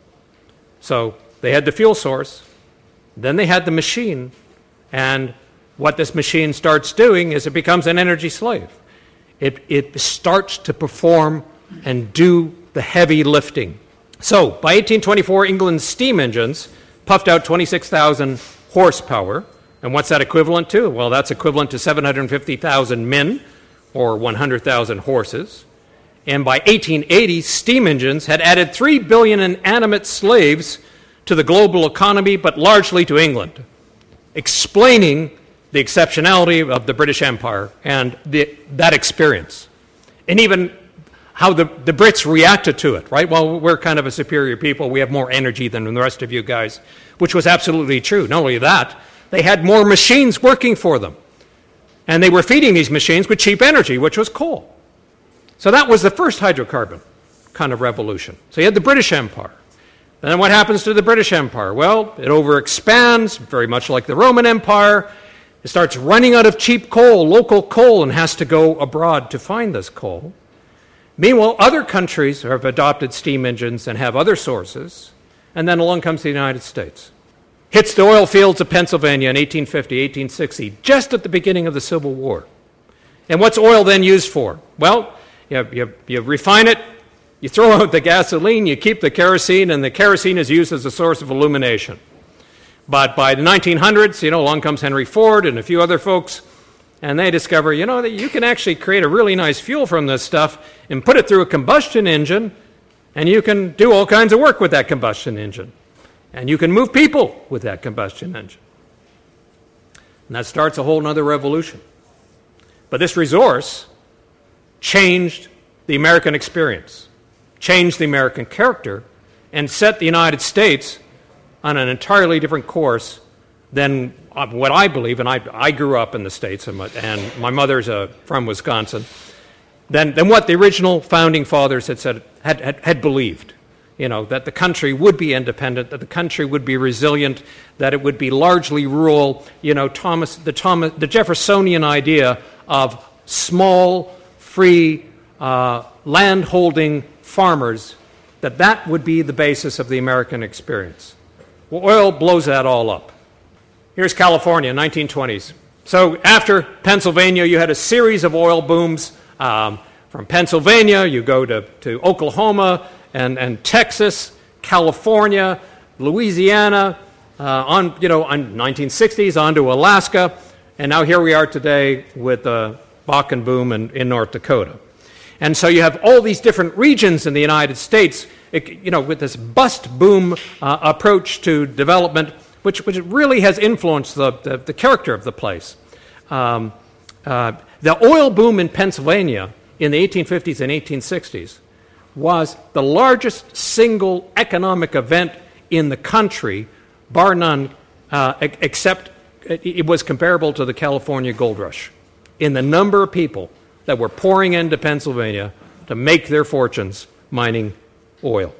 So they had the fuel source, then they had the machine, and what this machine starts doing is it becomes an energy slave. It, it starts to perform and do the heavy lifting. So by eighteen twenty-four, England's steam engines puffed out twenty-six thousand horsepower. And what's that equivalent to? Well, that's equivalent to seven hundred fifty thousand men, or one hundred thousand horses. And by eighteen eighty, steam engines had added three billion inanimate slaves to the global economy, but largely to England, explaining the exceptionality of the British Empire and the, that experience. And even how the, the Brits reacted to it, right? Well, we're kind of a superior people. We have more energy than the rest of you guys, which was absolutely true. Not only that, they had more machines working for them. And they were feeding these machines with cheap energy, which was coal. So that was the first hydrocarbon kind of revolution. So you had the British Empire. And then what happens to the British Empire? Well, it overexpands, very much like the Roman Empire. It starts running out of cheap coal, local coal, and has to go abroad to find this coal. Meanwhile, other countries have adopted steam engines and have other sources. And then along comes the United States. Hits the oil fields of Pennsylvania in eighteen fifty, eighteen sixty, just at the beginning of the Civil War. And what's oil then used for? Well, you, you, you refine it, you throw out the gasoline, you keep the kerosene, and the kerosene is used as a source of illumination. But by the nineteen hundreds, you know, along comes Henry Ford and a few other folks, and they discover, you know, that you can actually create a really nice fuel from this stuff and put it through a combustion engine, and you can do all kinds of work with that combustion engine. And you can move people with that combustion engine. And that starts a whole other revolution. But this resource changed the American experience, changed the American character, and set the United States on an entirely different course than what I believe, and I, I grew up in the States, and my, and my mother's uh, from Wisconsin, than, than what the original founding fathers had said, had, had, had believed. You know, that the country would be independent, that the country would be resilient, that it would be largely rural. You know, Thomas, the, Thomas, the Jeffersonian idea of small, free, uh, land-holding farmers, that that would be the basis of the American experience. Well, oil blows that all up. Here's California, nineteen twenties. So after Pennsylvania, you had a series of oil booms. Um, from Pennsylvania, you go to, to Oklahoma, And, and Texas, California, Louisiana, uh, on you know, on nineteen sixties, on to Alaska, and now here we are today with the Bakken boom in, in North Dakota. And so you have all these different regions in the United States, it, you know, with this bust boom uh, approach to development, which which really has influenced the, the, the character of the place. Um, uh, the oil boom in Pennsylvania in the eighteen fifties and eighteen sixties was the largest single economic event in the country, bar none, uh, except it was comparable to the California gold rush in the number of people that were pouring into Pennsylvania to make their fortunes mining oil.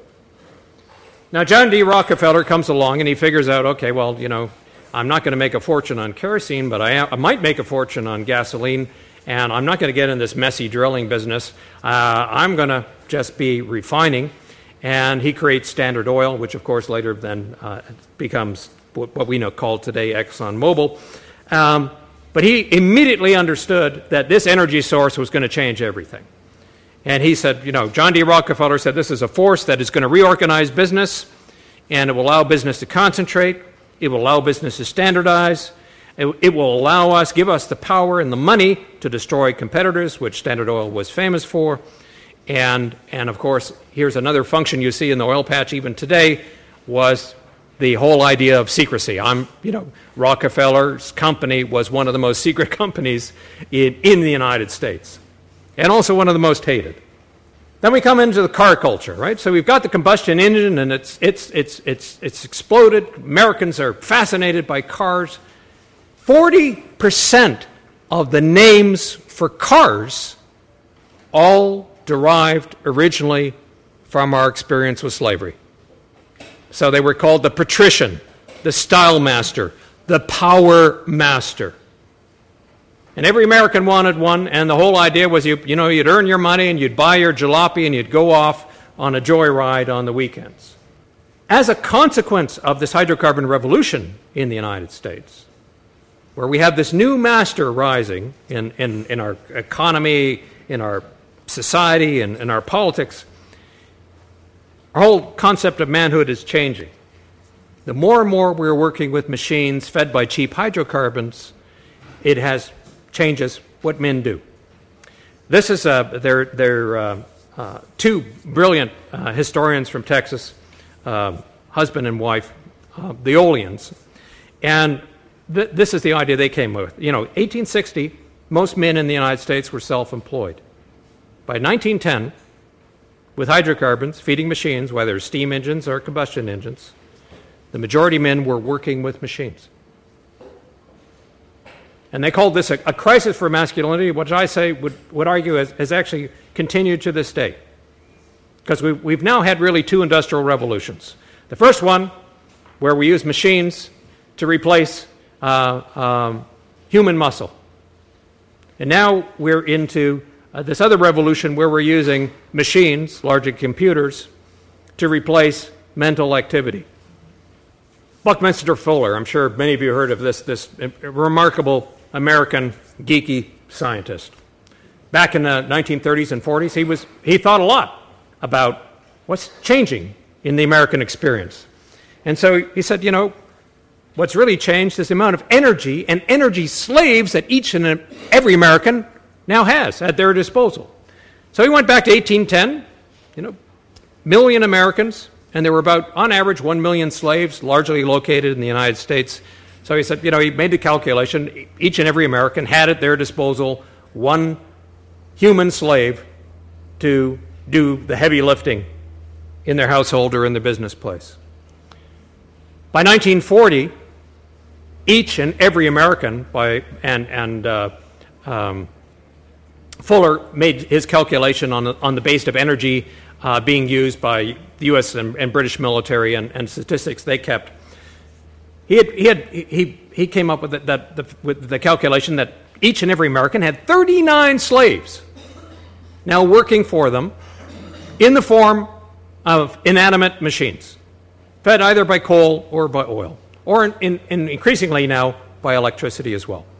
Now, John D. Rockefeller comes along and he figures out, okay, well, you know, I'm not going to make a fortune on kerosene, but I, I might make a fortune on gasoline, and I'm not going to get in this messy drilling business. Uh, I'm going to just be refining. And he creates Standard Oil, which of course later then uh, becomes what we know called today ExxonMobil. Um, but he immediately understood that this energy source was going to change everything. And he said, you know, John D. Rockefeller said this is a force that is going to reorganize business, and it will allow business to concentrate. It will allow business to standardize. It, it will allow us, give us the power and the money to destroy competitors, which Standard Oil was famous for. And, and of course, here's another function you see in the oil patch even today, was the whole idea of secrecy. I'm, you know, Rockefeller's company was one of the most secret companies in, in the United States, and also one of the most hated. Then we come into the car culture, right? So we've got the combustion engine, and it's it's it's it's it's exploded. Americans are fascinated by cars. Forty percent of the names for cars all derived originally from our experience with slavery. So they were called the patrician, the style master, the power master. And every American wanted one, and the whole idea was you, you know, you'd earn your money and you'd buy your jalopy and you'd go off on a joyride on the weekends. As a consequence of this hydrocarbon revolution in the United States, where we have this new master rising in, in, in our economy, in our society, and in our politics, our whole concept of manhood is changing. The more and more we're working with machines fed by cheap hydrocarbons, it has changes what men do. This is uh, they're, they're uh, uh, two brilliant uh, historians from Texas, uh, husband and wife, uh, the Oleans, and th- this is the idea they came with. You know, eighteen sixty, most men in the United States were self-employed. By nineteen ten, with hydrocarbons feeding machines, whether steam engines or combustion engines, the majority of men were working with machines. And they called this a, a crisis for masculinity, which I say would, would argue has, has actually continued to this day. Because we, we've now had really two industrial revolutions. The first one, where we use machines to replace uh, um, human muscle. And now we're into uh, this other revolution where we're using machines, largely computers, to replace mental activity. Buckminster Fuller, I'm sure many of you heard of this, this remarkable American geeky scientist. Back in the nineteen thirties and forties, he was he thought a lot about what's changing in the American experience. And so he said, you know, what's really changed is the amount of energy and energy slaves that each and every American now has at their disposal. So he went back to eighteen ten, you know, million Americans, and there were about, on average, one million slaves, largely located in the United States. So he said, you know, he made the calculation, each and every American had at their disposal one human slave to do the heavy lifting in their household or in their business place. By nineteen forty, each and every American, by and, and uh, um, Fuller made his calculation on the, on the basis of energy uh, being used by the U S and, and British military and, and statistics they kept. He had, he, had, he, he came up with, the, that, the, with the calculation that each and every American had thirty-nine slaves now working for them in the form of inanimate machines, fed either by coal or by oil, or in, in, in increasingly now by electricity as well.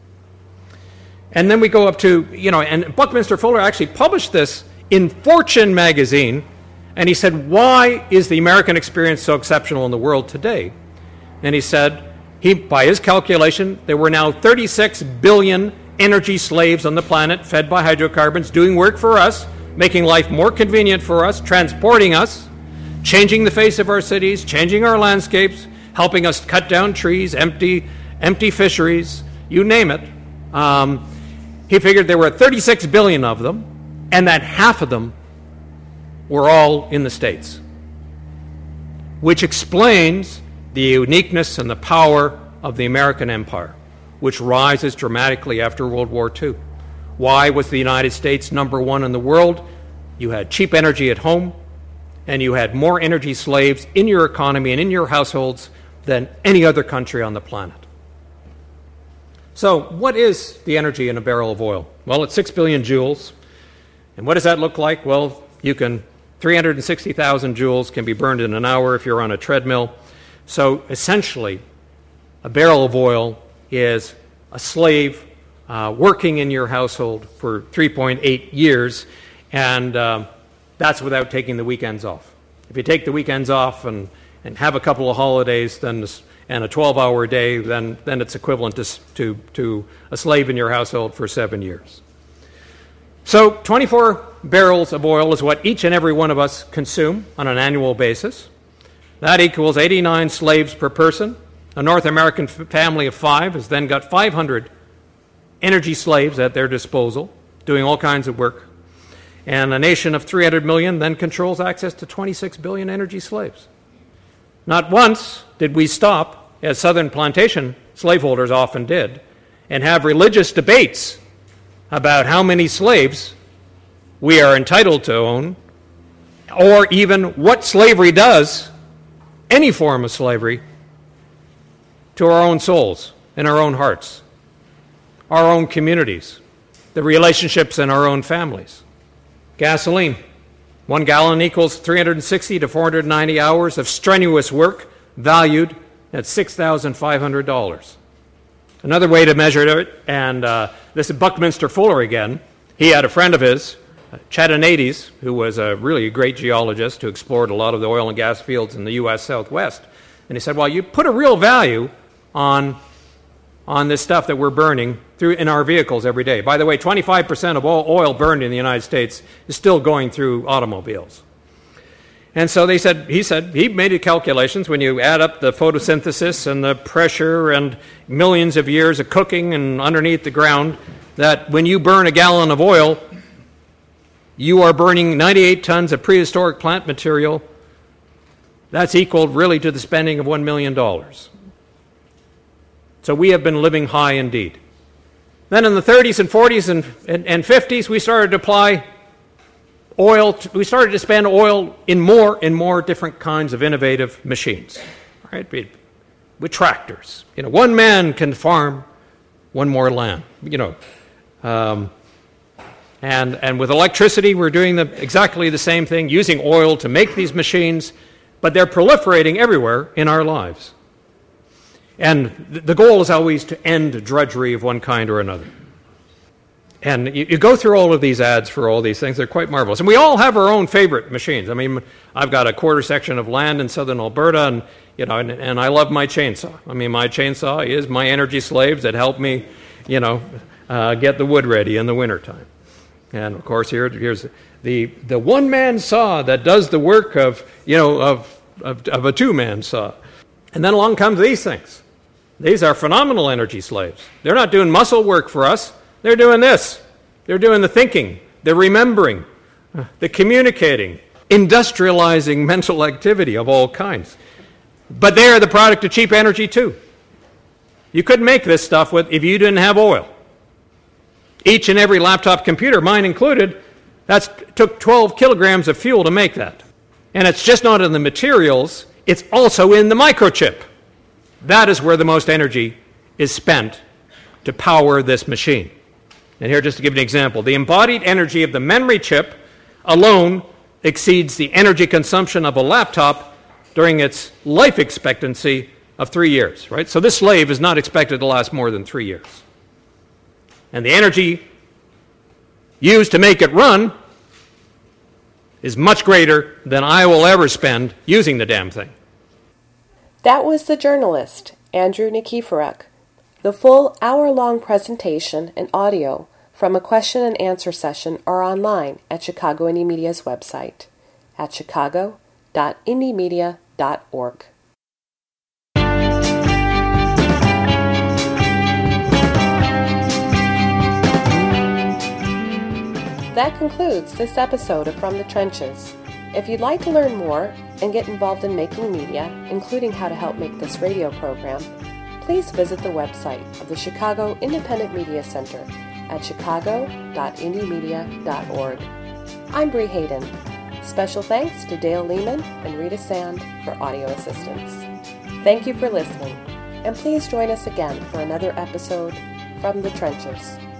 And then we go up to, you know, and Buckminster Fuller actually published this in Fortune magazine, and he said, why is the American experience so exceptional in the world today? And he said, he, by his calculation, there were now thirty-six billion energy slaves on the planet fed by hydrocarbons, doing work for us, making life more convenient for us, transporting us, changing the face of our cities, changing our landscapes, helping us cut down trees, empty, empty fisheries, you name it. Um, he figured there were thirty-six billion of them, and that half of them were all in the States, which explains the uniqueness and the power of the American empire, which rises dramatically after World War Two. Why was the United States number one in the world? You had cheap energy at home, and you had more energy slaves in your economy and in your households than any other country on the planet. So what is the energy in a barrel of oil? Well, it's six billion joules. And what does that look like? Well, you can, three hundred sixty thousand joules can be burned in an hour if you're on a treadmill. So essentially, a barrel of oil is a slave uh, working in your household for three point eight years, and uh, that's without taking the weekends off. If you take the weekends off and, and have a couple of holidays then and a twelve-hour day, then, then it's equivalent to, to, to a slave in your household for seven years. So twenty-four barrels of oil is what each and every one of us consume on an annual basis. That equals eighty-nine slaves per person. A North American f- family of five has then got five hundred energy slaves at their disposal, doing all kinds of work. And a nation of three hundred million then controls access to twenty-six billion energy slaves. Not once did we stop, as Southern plantation slaveholders often did, and have religious debates about how many slaves we are entitled to own, or even what slavery does, any form of slavery, to our own souls and our own hearts. our own communities, the relationships in our own families. Gasoline, one gallon equals three hundred sixty to four hundred ninety hours of strenuous work valued at six thousand five hundred dollars. Another way to measure it, and uh, this is Buckminster Fuller again, he had a friend of his, Chattanades, who was a really great geologist who explored a lot of the oil and gas fields in the U S Southwest. And he said, well, you put a real value on, on this stuff that we're burning through in our vehicles every day. By the way, twenty-five percent of all oil burned in the United States is still going through automobiles. And so they said, he said, he made the calculations when you add up the photosynthesis and the pressure and millions of years of cooking and underneath the ground, that when you burn a gallon of oil, you are burning ninety-eight tons of prehistoric plant material. That's equal really to the spending of one million dollars. So we have been living high indeed. Then in the thirties and forties and, and, and fifties, we started to apply oil. To, we started to spend oil in more and more different kinds of innovative machines, right? With tractors. You know, one man can farm one more land. You know, um, and and with electricity, we're doing the, exactly the same thing, using oil to make these machines, but they're proliferating everywhere in our lives. And the goal is always to end drudgery of one kind or another. And you, you go through all of these ads for all these things. They're quite marvelous. And we all have our own favorite machines. I mean, I've got a quarter section of land in southern Alberta, and you know, and, and I love my chainsaw. I mean, my chainsaw is my energy slaves that help me, you know, uh, get the wood ready in the wintertime. And of course, here, here's the the one-man saw that does the work of, you know, of of, of a two-man saw. And then along comes these things. These are phenomenal energy slaves. They're not doing muscle work for us. They're doing this. They're doing the thinking, the remembering, the communicating, industrializing mental activity of all kinds. But they are the product of cheap energy too. You couldn't make this stuff with if you didn't have oil. Each and every laptop computer, mine included, that's took twelve kilograms of fuel to make that. And it's just not in the materials, it's also in the microchip. That is where the most energy is spent to power this machine. And here, just to give you an example, the embodied energy of the memory chip alone exceeds the energy consumption of a laptop during its life expectancy of three years, right? So this slave is not expected to last more than three years. And the energy used to make it run is much greater than I will ever spend using the damn thing. That was the journalist, Andrew Nikiforuk. The full hour-long presentation and audio from a question and answer session are online at Chicago Indie Media's website at chicago dot indie media dot org. That concludes this episode of From the Trenches. If you'd like to learn more and get involved in making media, including how to help make this radio program, please visit the website of the Chicago Independent Media Center at chicago dot indie media dot org. I'm Bree Hayden. Special thanks to Dale Lehman and Rita Sand for audio assistance. Thank you for listening, and please join us again for another episode From the Trenches.